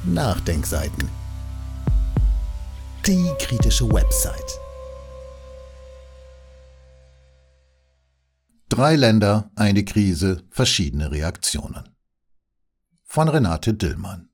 Nachdenkseiten. Die kritische Website. 3 Länder, eine Krise, verschiedene Reaktionen. Von Renate Dillmann.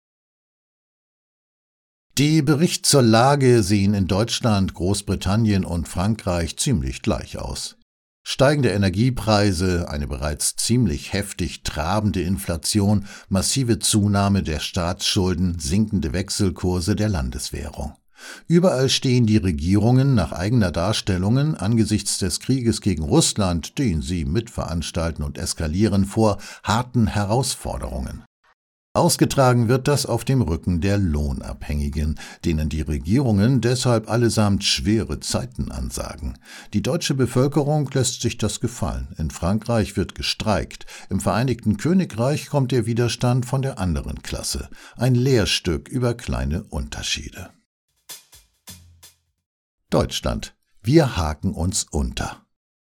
Die Berichte zur Lage sehen in Deutschland, Großbritannien und Frankreich ziemlich gleich aus. Steigende Energiepreise, eine bereits ziemlich heftig trabende Inflation, massive Zunahme der Staatsschulden, sinkende Wechselkurse der Landeswährung. Überall stehen die Regierungen nach eigener Darstellungen angesichts des Krieges gegen Russland, den sie mitveranstalten und eskalieren, vor harten Herausforderungen. Ausgetragen wird das auf dem Rücken der Lohnabhängigen, denen die Regierungen deshalb allesamt schwere Zeiten ansagen. Die deutsche Bevölkerung lässt sich das gefallen. In Frankreich wird gestreikt. Im Vereinigten Königreich kommt der Widerstand von der anderen Klasse. Ein Lehrstück über kleine Unterschiede. Deutschland. Wir haken uns unter.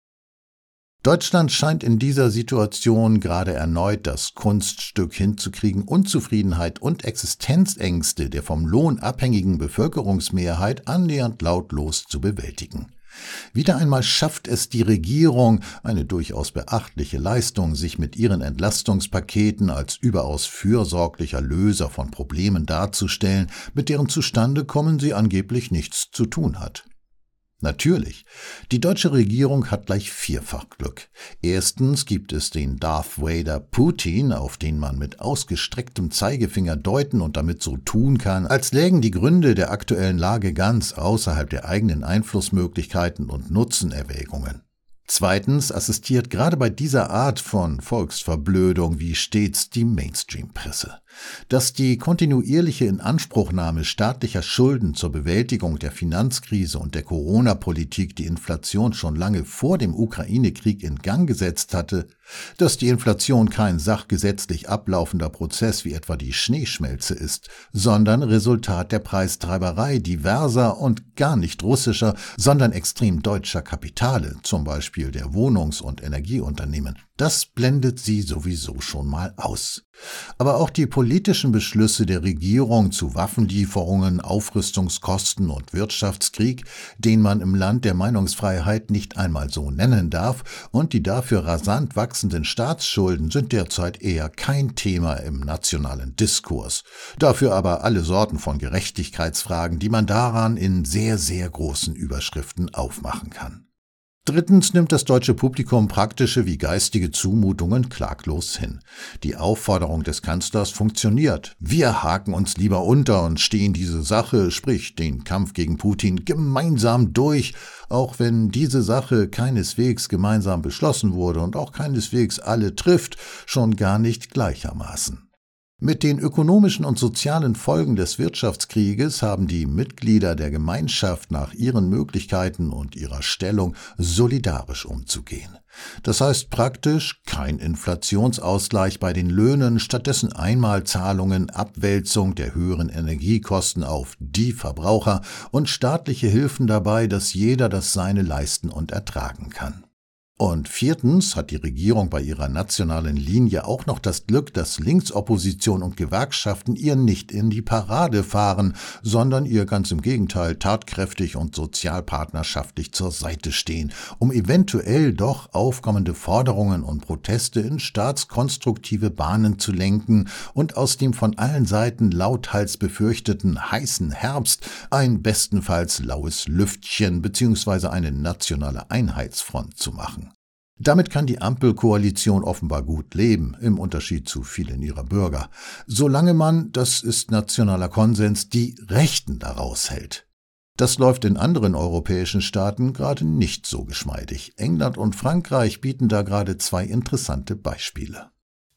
Deutschland scheint in dieser Situation gerade erneut das Kunststück hinzukriegen, Unzufriedenheit und Existenzängste der vom Lohn abhängigen Bevölkerungsmehrheit annähernd lautlos zu bewältigen. Wieder einmal schafft es die Regierung, eine durchaus beachtliche Leistung, sich mit ihren Entlastungspaketen als überaus fürsorglicher Löser von Problemen darzustellen, mit deren Zustandekommen sie angeblich nichts zu tun hat. Natürlich, die deutsche Regierung hat gleich vierfach Glück. Erstens gibt es den Darth Vader Putin, auf den man mit ausgestrecktem Zeigefinger deuten und damit so tun kann, als lägen die Gründe der aktuellen Lage ganz außerhalb der eigenen Einflussmöglichkeiten und Nutzenerwägungen. Zweitens assistiert gerade bei dieser Art von Volksverblödung wie stets die Mainstream-Presse. Dass die kontinuierliche Inanspruchnahme staatlicher Schulden zur Bewältigung der Finanzkrise und der Corona-Politik die Inflation schon lange vor dem Ukraine-Krieg in Gang gesetzt hatte, dass die Inflation kein sachgesetzlich ablaufender Prozess wie etwa die Schneeschmelze ist, sondern Resultat der Preistreiberei diverser und gar nicht russischer, sondern extrem deutscher Kapitale, zum Beispiel der Wohnungs- und Energieunternehmen. Das blendet sie sowieso schon mal aus. Aber auch die politischen Beschlüsse der Regierung zu Waffenlieferungen, Aufrüstungskosten und Wirtschaftskrieg, den man im Land der Meinungsfreiheit nicht einmal so nennen darf, und die dafür rasant wachsenden Staatsschulden sind derzeit eher kein Thema im nationalen Diskurs. Dafür aber alle Sorten von Gerechtigkeitsfragen, die man daran in sehr, sehr großen Überschriften aufmachen kann. Drittens nimmt das deutsche Publikum praktische wie geistige Zumutungen klaglos hin. Die Aufforderung des Kanzlers funktioniert. Wir haken uns lieber unter und stehen diese Sache, sprich den Kampf gegen Putin, gemeinsam durch, auch wenn diese Sache keineswegs gemeinsam beschlossen wurde und auch keineswegs alle trifft, schon gar nicht gleichermaßen. Mit den ökonomischen und sozialen Folgen des Wirtschaftskrieges haben die Mitglieder der Gemeinschaft nach ihren Möglichkeiten und ihrer Stellung solidarisch umzugehen. Das heißt praktisch kein Inflationsausgleich bei den Löhnen, stattdessen Einmalzahlungen, Abwälzung der höheren Energiekosten auf die Verbraucher und staatliche Hilfen dabei, dass jeder das Seine leisten und ertragen kann. Und viertens hat die Regierung bei ihrer nationalen Linie auch noch das Glück, dass Linksopposition und Gewerkschaften ihr nicht in die Parade fahren, sondern ihr ganz im Gegenteil tatkräftig und sozialpartnerschaftlich zur Seite stehen, um eventuell doch aufkommende Forderungen und Proteste in staatskonstruktive Bahnen zu lenken und aus dem von allen Seiten lauthals befürchteten heißen Herbst ein bestenfalls laues Lüftchen bzw. eine nationale Einheitsfront zu machen. Damit kann die Ampelkoalition offenbar gut leben, im Unterschied zu vielen ihrer Bürger, solange man, das ist nationaler Konsens, die Rechten daraus hält. Das läuft in anderen europäischen Staaten gerade nicht so geschmeidig. England und Frankreich bieten da gerade 2 interessante Beispiele.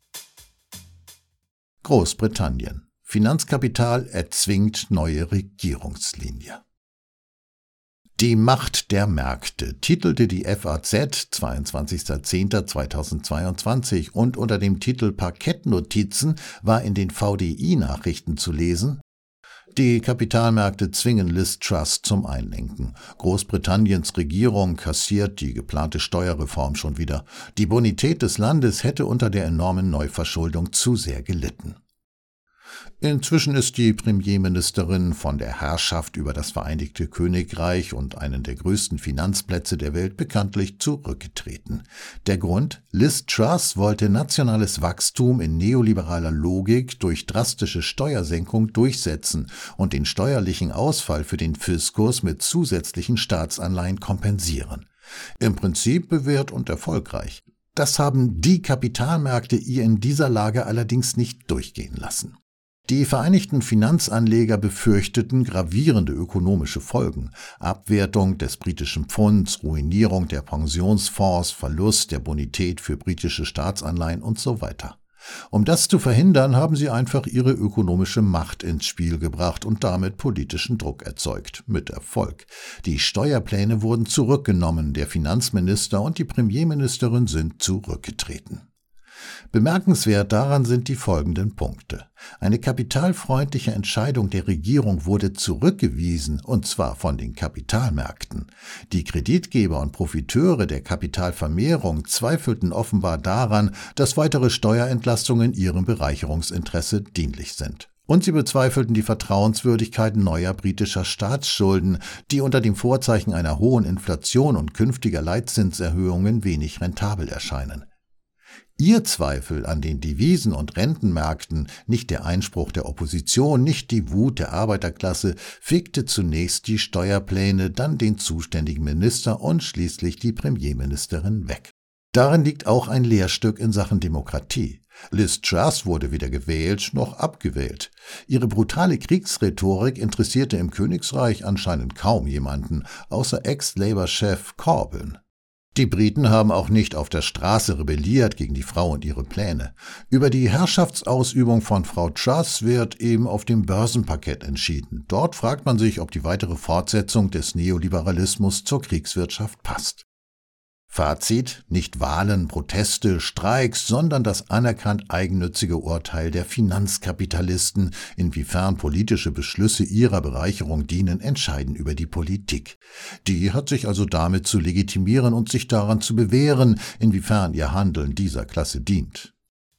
Großbritannien. Finanzkapital erzwingt neue Regierungslinie. Die Macht der Märkte titelte die FAZ 22.10.2022 und unter dem Titel Parkettnotizen war in den VDI-Nachrichten zu lesen: Die Kapitalmärkte zwingen Liz Truss zum Einlenken. Großbritanniens Regierung kassiert die geplante Steuerreform schon wieder. Die Bonität des Landes hätte unter der enormen Neuverschuldung zu sehr gelitten. Inzwischen ist die Premierministerin von der Herrschaft über das Vereinigte Königreich und einen der größten Finanzplätze der Welt bekanntlich zurückgetreten. Der Grund? Liz Truss wollte nationales Wachstum in neoliberaler Logik durch drastische Steuersenkung durchsetzen und den steuerlichen Ausfall für den Fiskus mit zusätzlichen Staatsanleihen kompensieren. Im Prinzip bewährt und erfolgreich. Das haben die Kapitalmärkte ihr in dieser Lage allerdings nicht durchgehen lassen. Die vereinigten Finanzanleger befürchteten gravierende ökonomische Folgen: Abwertung des britischen Pfunds, Ruinierung der Pensionsfonds, Verlust der Bonität für britische Staatsanleihen und so weiter. Um das zu verhindern, haben sie einfach ihre ökonomische Macht ins Spiel gebracht und damit politischen Druck erzeugt. Mit Erfolg. Die Steuerpläne wurden zurückgenommen, der Finanzminister und die Premierministerin sind zurückgetreten. Bemerkenswert daran sind die folgenden Punkte. Eine kapitalfreundliche Entscheidung der Regierung wurde zurückgewiesen, und zwar von den Kapitalmärkten. Die Kreditgeber und Profiteure der Kapitalvermehrung zweifelten offenbar daran, dass weitere Steuerentlastungen ihrem Bereicherungsinteresse dienlich sind. Und sie bezweifelten die Vertrauenswürdigkeit neuer britischer Staatsschulden, die unter dem Vorzeichen einer hohen Inflation und künftiger Leitzinserhöhungen wenig rentabel erscheinen. Ihr Zweifel an den Devisen- und Rentenmärkten, nicht der Einspruch der Opposition, nicht die Wut der Arbeiterklasse, fegte zunächst die Steuerpläne, dann den zuständigen Minister und schließlich die Premierministerin weg. Darin liegt auch ein Lehrstück in Sachen Demokratie. Liz Truss wurde weder gewählt noch abgewählt. Ihre brutale Kriegsrhetorik interessierte im Königsreich anscheinend kaum jemanden, außer Ex-Labour-Chef Corbyn. Die Briten haben auch nicht auf der Straße rebelliert gegen die Frau und ihre Pläne. Über die Herrschaftsausübung von Frau Truss wird eben auf dem Börsenparkett entschieden. Dort fragt man sich, ob die weitere Fortsetzung des Neoliberalismus zur Kriegswirtschaft passt. Fazit: Nicht Wahlen, Proteste, Streiks, sondern das anerkannt eigennützige Urteil der Finanzkapitalisten, inwiefern politische Beschlüsse ihrer Bereicherung dienen, entscheiden über die Politik. Die hat sich also damit zu legitimieren und sich daran zu bewähren, inwiefern ihr Handeln dieser Klasse dient.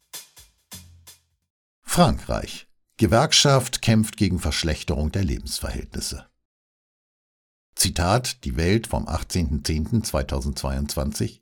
Frankreich. Gewerkschaft kämpft gegen Verschlechterung der Lebensverhältnisse. Zitat, Die Welt vom 18.10.2022.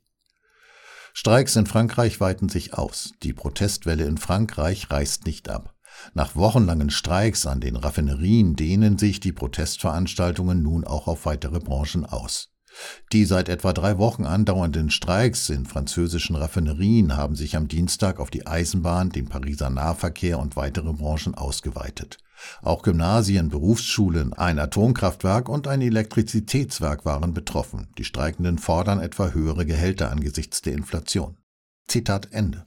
Streiks in Frankreich weiten sich aus. Die Protestwelle in Frankreich reißt nicht ab. Nach wochenlangen Streiks an den Raffinerien dehnen sich die Protestveranstaltungen nun auch auf weitere Branchen aus. Die seit etwa 3 Wochen andauernden Streiks in französischen Raffinerien haben sich am Dienstag auf die Eisenbahn, den Pariser Nahverkehr und weitere Branchen ausgeweitet. Auch Gymnasien, Berufsschulen, ein Atomkraftwerk und ein Elektrizitätswerk waren betroffen. Die Streikenden fordern etwa höhere Gehälter angesichts der Inflation. Zitat Ende.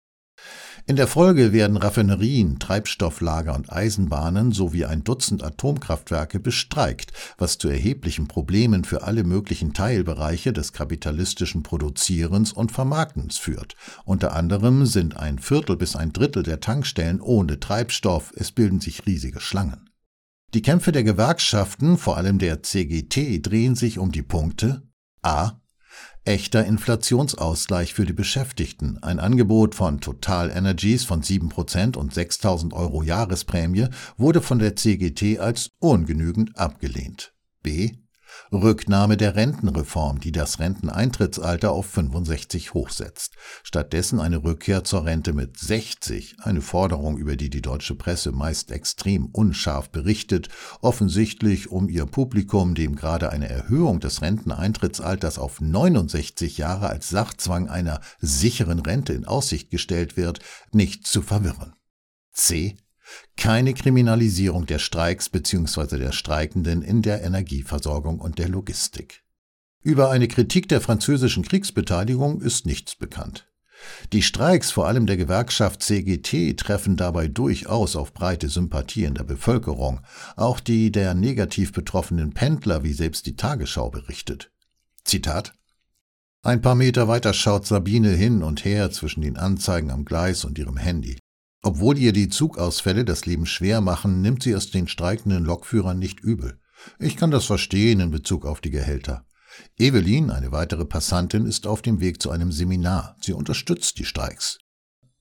In der Folge werden Raffinerien, Treibstofflager und Eisenbahnen sowie ein Dutzend Atomkraftwerke bestreikt, was zu erheblichen Problemen für alle möglichen Teilbereiche des kapitalistischen Produzierens und Vermarktens führt. Unter anderem sind 1/4 bis 1/3 der Tankstellen ohne Treibstoff, es bilden sich riesige Schlangen. Die Kämpfe der Gewerkschaften, vor allem der CGT, drehen sich um die Punkte: a. Echter Inflationsausgleich für die Beschäftigten. Ein Angebot von Total Energies von 7% und 6.000 € Jahresprämie wurde von der CGT als ungenügend abgelehnt. B. Rücknahme der Rentenreform, die das Renteneintrittsalter auf 65 hochsetzt. Stattdessen eine Rückkehr zur Rente mit 60, eine Forderung, über die die deutsche Presse meist extrem unscharf berichtet, offensichtlich um ihr Publikum, dem gerade eine Erhöhung des Renteneintrittsalters auf 69 Jahre als Sachzwang einer sicheren Rente in Aussicht gestellt wird, nicht zu verwirren. C. Keine Kriminalisierung der Streiks bzw. der Streikenden in der Energieversorgung und der Logistik. Über eine Kritik der französischen Kriegsbeteiligung ist nichts bekannt. Die Streiks, vor allem der Gewerkschaft CGT, treffen dabei durchaus auf breite Sympathie in der Bevölkerung, auch die der negativ betroffenen Pendler, wie selbst die Tagesschau berichtet. Zitat: Ein paar Meter weiter schaut Sabine hin und her zwischen den Anzeigen am Gleis und ihrem Handy. Obwohl ihr die Zugausfälle das Leben schwer machen, nimmt sie es den streikenden Lokführern nicht übel. Ich kann das verstehen in Bezug auf die Gehälter. Evelyn, eine weitere Passantin, ist auf dem Weg zu einem Seminar. Sie unterstützt die Streiks.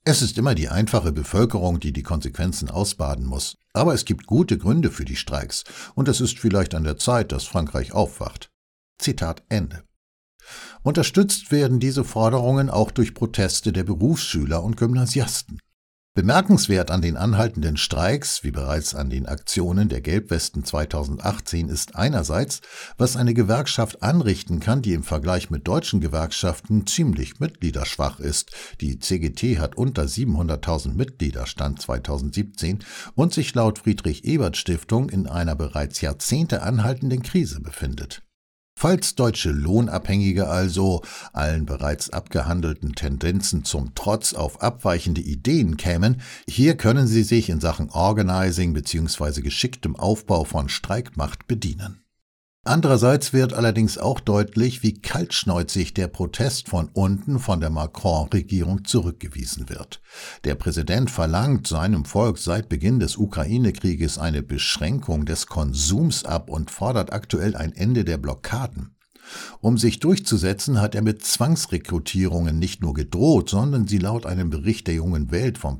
Es ist immer die einfache Bevölkerung, die die Konsequenzen ausbaden muss. Aber es gibt gute Gründe für die Streiks und es ist vielleicht an der Zeit, dass Frankreich aufwacht. Zitat Ende. Unterstützt werden diese Forderungen auch durch Proteste der Berufsschüler und Gymnasiasten. Bemerkenswert an den anhaltenden Streiks, wie bereits an den Aktionen der Gelbwesten 2018, ist einerseits, was eine Gewerkschaft anrichten kann, die im Vergleich mit deutschen Gewerkschaften ziemlich mitgliederschwach ist. Die CGT hat unter 700.000 Mitglieder, Stand 2017, und sich laut Friedrich-Ebert-Stiftung in einer bereits Jahrzehnte anhaltenden Krise befindet. Falls deutsche Lohnabhängige also, allen bereits abgehandelten Tendenzen zum Trotz, auf abweichende Ideen kämen, hier können sie sich in Sachen Organizing bzw. geschicktem Aufbau von Streikmacht bedienen. Andererseits wird allerdings auch deutlich, wie kaltschnäuzig der Protest von unten von der Macron-Regierung zurückgewiesen wird. Der Präsident verlangt seinem Volk seit Beginn des Ukraine-Krieges eine Beschränkung des Konsums ab und fordert aktuell ein Ende der Blockaden. Um sich durchzusetzen, hat er mit Zwangsrekrutierungen nicht nur gedroht, sondern sie laut einem Bericht der Jungen Welt vom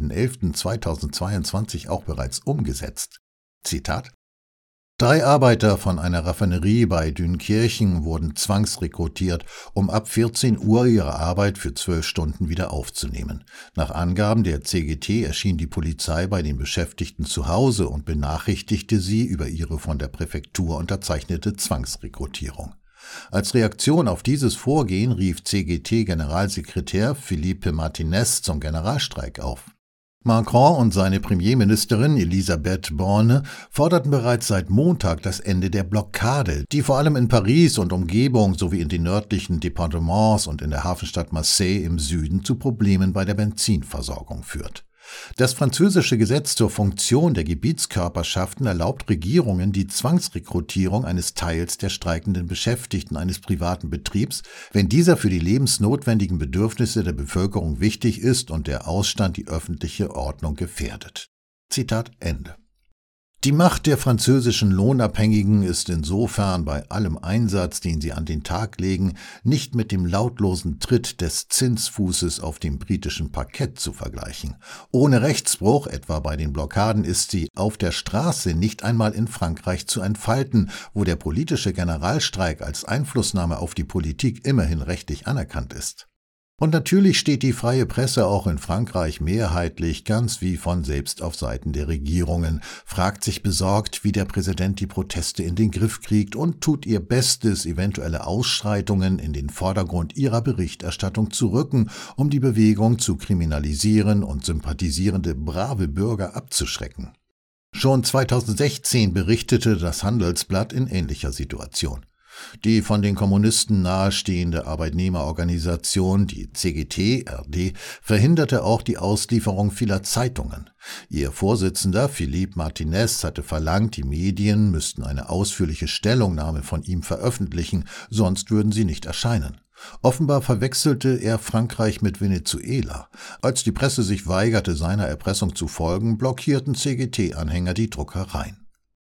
14.11.2022 auch bereits umgesetzt. Zitat: 3 Arbeiter von einer Raffinerie bei Dünkirchen wurden zwangsrekrutiert, um ab 14 Uhr ihre Arbeit für 12 Stunden wieder aufzunehmen. Nach Angaben der CGT erschien die Polizei bei den Beschäftigten zu Hause und benachrichtigte sie über ihre von der Präfektur unterzeichnete Zwangsrekrutierung. Als Reaktion auf dieses Vorgehen rief CGT-Generalsekretär Philippe Martinez zum Generalstreik auf. Macron und seine Premierministerin Elisabeth Borne forderten bereits seit Montag das Ende der Blockade, die vor allem in Paris und Umgebung sowie in den nördlichen Departements und in der Hafenstadt Marseille im Süden zu Problemen bei der Benzinversorgung führt. Das französische Gesetz zur Funktion der Gebietskörperschaften erlaubt Regierungen die Zwangsrekrutierung eines Teils der streikenden Beschäftigten eines privaten Betriebs, wenn dieser für die lebensnotwendigen Bedürfnisse der Bevölkerung wichtig ist und der Ausstand die öffentliche Ordnung gefährdet. Zitat Ende. Die Macht der französischen Lohnabhängigen ist insofern bei allem Einsatz, den sie an den Tag legen, nicht mit dem lautlosen Tritt des Zinsfußes auf dem britischen Parkett zu vergleichen. Ohne Rechtsbruch, etwa bei den Blockaden, ist sie auf der Straße nicht einmal in Frankreich zu entfalten, wo der politische Generalstreik als Einflussnahme auf die Politik immerhin rechtlich anerkannt ist. Und natürlich steht die freie Presse auch in Frankreich mehrheitlich ganz wie von selbst auf Seiten der Regierungen, fragt sich besorgt, wie der Präsident die Proteste in den Griff kriegt und tut ihr Bestes, eventuelle Ausschreitungen in den Vordergrund ihrer Berichterstattung zu rücken, um die Bewegung zu kriminalisieren und sympathisierende brave Bürger abzuschrecken. Schon 2016 berichtete das Handelsblatt in ähnlicher Situation. Die von den Kommunisten nahestehende Arbeitnehmerorganisation, die CGT-RD, verhinderte auch die Auslieferung vieler Zeitungen. Ihr Vorsitzender Philippe Martinez hatte verlangt, die Medien müssten eine ausführliche Stellungnahme von ihm veröffentlichen, sonst würden sie nicht erscheinen. Offenbar verwechselte er Frankreich mit Venezuela. Als die Presse sich weigerte, seiner Erpressung zu folgen, blockierten CGT-Anhänger die Druckereien.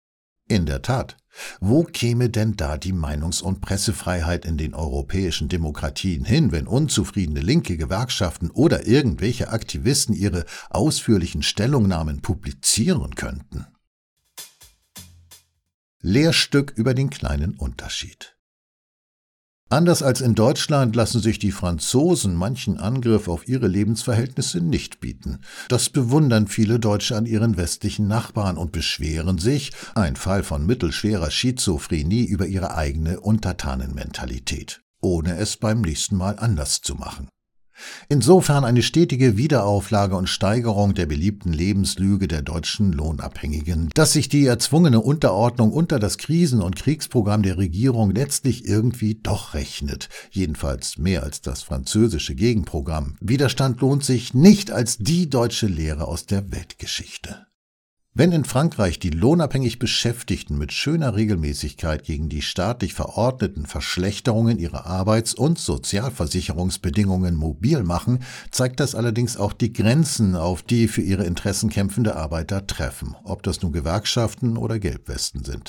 In der Tat, wo käme denn da die Meinungs- und Pressefreiheit in den europäischen Demokratien hin, wenn unzufriedene linke Gewerkschaften oder irgendwelche Aktivisten ihre ausführlichen Stellungnahmen publizieren könnten? Lehrstück über den kleinen Unterschied. Anders als in Deutschland lassen sich die Franzosen manchen Angriff auf ihre Lebensverhältnisse nicht bieten. Das bewundern viele Deutsche an ihren westlichen Nachbarn und beschweren sich, ein Fall von mittelschwerer Schizophrenie, über ihre eigene Untertanenmentalität, ohne es beim nächsten Mal anders zu machen. Insofern eine stetige Wiederauflage und Steigerung der beliebten Lebenslüge der deutschen Lohnabhängigen, dass sich die erzwungene Unterordnung unter das Krisen- und Kriegsprogramm der Regierung letztlich irgendwie doch rechnet, jedenfalls mehr als das französische Gegenprogramm. Widerstand lohnt sich nicht als die deutsche Lehre aus der Weltgeschichte. Wenn in Frankreich die lohnabhängig Beschäftigten mit schöner Regelmäßigkeit gegen die staatlich verordneten Verschlechterungen ihrer Arbeits- und Sozialversicherungsbedingungen mobil machen, zeigt das allerdings auch die Grenzen, auf die für ihre Interessen kämpfende Arbeiter treffen, ob das nun Gewerkschaften oder Gelbwesten sind.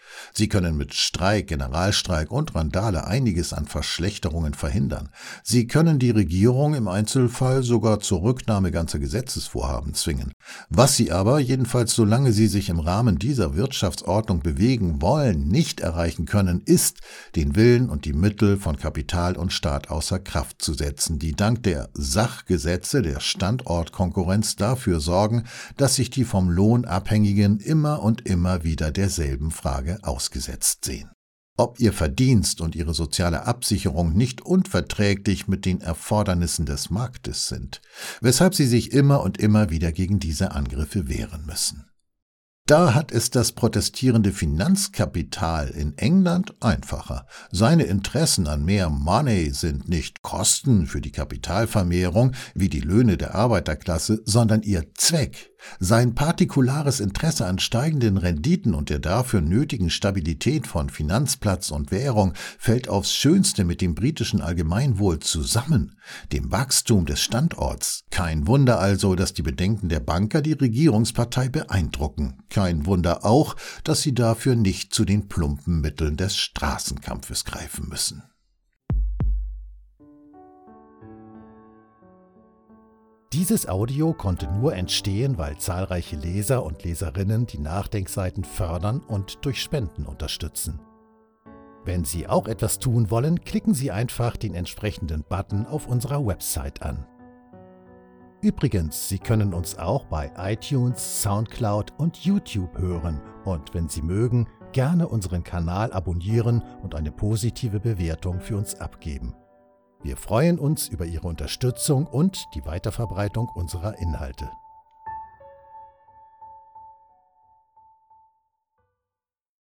Sie können mit Streik, Generalstreik und Randale einiges an Verschlechterungen verhindern. Sie können die Regierung im Einzelfall sogar zur Rücknahme ganzer Gesetzesvorhaben zwingen. Was sie aber, jedenfalls solange sie sich im Rahmen dieser Wirtschaftsordnung bewegen wollen, nicht erreichen können, ist, den Willen und die Mittel von Kapital und Staat außer Kraft zu setzen, die dank der Sachgesetze der Standortkonkurrenz dafür sorgen, dass sich die vom Lohn Abhängigen immer und immer wieder derselben Frage ausgesetzt sehen. Ob ihr Verdienst und ihre soziale Absicherung nicht unverträglich mit den Erfordernissen des Marktes sind, weshalb sie sich immer und immer wieder gegen diese Angriffe wehren müssen. Da hat es das protestierende Finanzkapital in England einfacher. Seine Interessen an mehr Money sind nicht Kosten für die Kapitalvermehrung wie die Löhne der Arbeiterklasse, sondern ihr Zweck. Sein partikulares Interesse an steigenden Renditen und der dafür nötigen Stabilität von Finanzplatz und Währung fällt aufs Schönste mit dem britischen Allgemeinwohl zusammen, dem Wachstum des Standorts. Kein Wunder also, dass die Bedenken der Banker die Regierungspartei beeindrucken. Kein Wunder auch, dass sie dafür nicht zu den plumpen Mitteln des Straßenkampfes greifen müssen. Dieses Audio konnte nur entstehen, weil zahlreiche Leser und Leserinnen die Nachdenkseiten fördern und durch Spenden unterstützen. Wenn Sie auch etwas tun wollen, klicken Sie einfach den entsprechenden Button auf unserer Website an. Übrigens, Sie können uns auch bei iTunes, Soundcloud und YouTube hören und wenn Sie mögen, gerne unseren Kanal abonnieren und eine positive Bewertung für uns abgeben. Wir freuen uns über Ihre Unterstützung und die Weiterverbreitung unserer Inhalte.